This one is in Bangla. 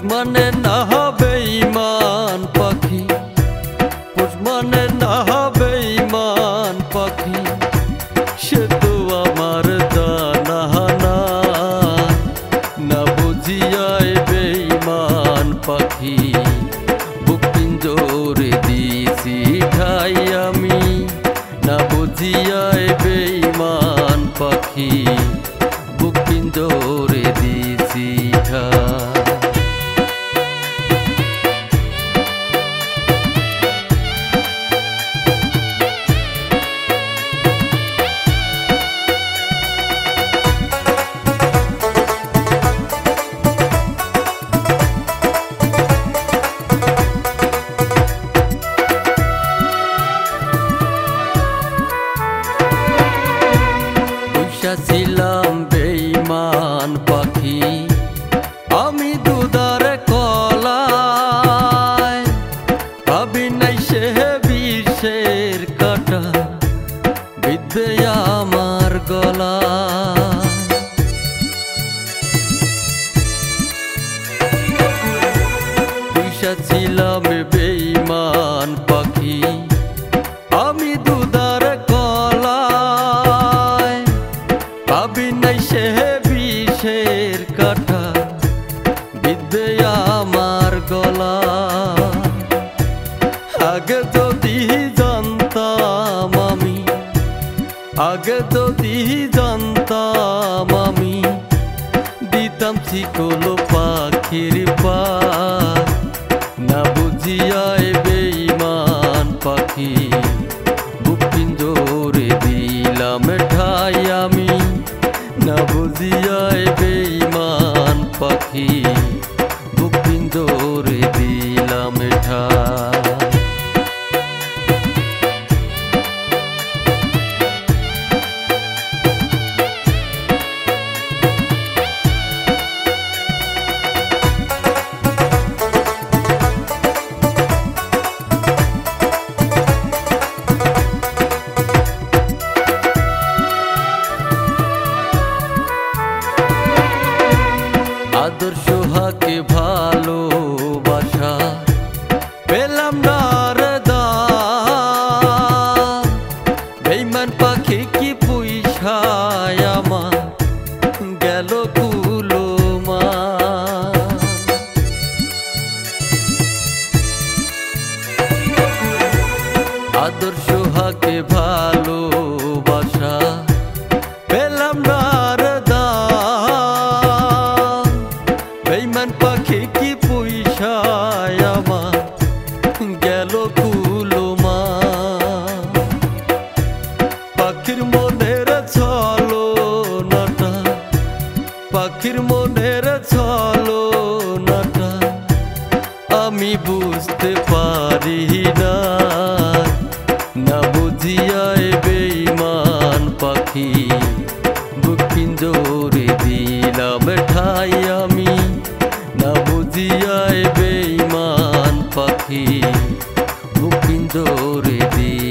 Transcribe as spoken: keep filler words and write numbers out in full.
মানে না হবে ইমান পাখি, পোষ মানে না হবে ইমান পাখি, সে তো আমার জানা না, না বুঝিয়ায় বেঈমান পাখি, বুক পিঞ্জরে দিছি ঠাই আমি, না বুঝিয়ায় বেঈমান পাখি, বুক পিঞ্জরে দিছি ঠাই। ছিলাম বেঈমান পাখি আমি দুধার কলায়, ভাবি নাই সে বিষের কাঁটা বিঁধবে আমার গলায়। ছিলাম বেঈমান পাখি আমি দুধার কলায়, ভাবি নাই সে বিষের কাঁটা বিঁধবে আমার গলা। আগে যদি জানতাম আমি, আগে যদি জানতাম আমি, দিতাম শিকল পাখির পার, না বুঝিয়ায় বেঈমান পাখি, বুক পিঞ্জরে দিলাম ঠাই আমি, না বুঝিয়ায় বেঈমান পাখি, বুক পিঞ্জরে দিলাম ঠাই। আদর্শ হাকে ভালোবাসা পেলাম না রে দান, বেঈমান পাখি কি পুইসায় আমার গেল কুলো মান। আদর্শ হাকে ভালোবাসা পেলাম না রে দান, বেঈমান পাখি কি পুইসায় আমার গেল কুলো মান। পাখির মনের ছলো নাটা, পাখির মনের ছলো নাটা আমি বুঝতে পারি না, না বুঝিয়ায় বেঈমান পাখি, বুক পিঞ্জরে দিলাম ঠাই আমি, না বুঝিয়ায় বেঈমান পাখি, বুক পিঞ্জরে দিলাম।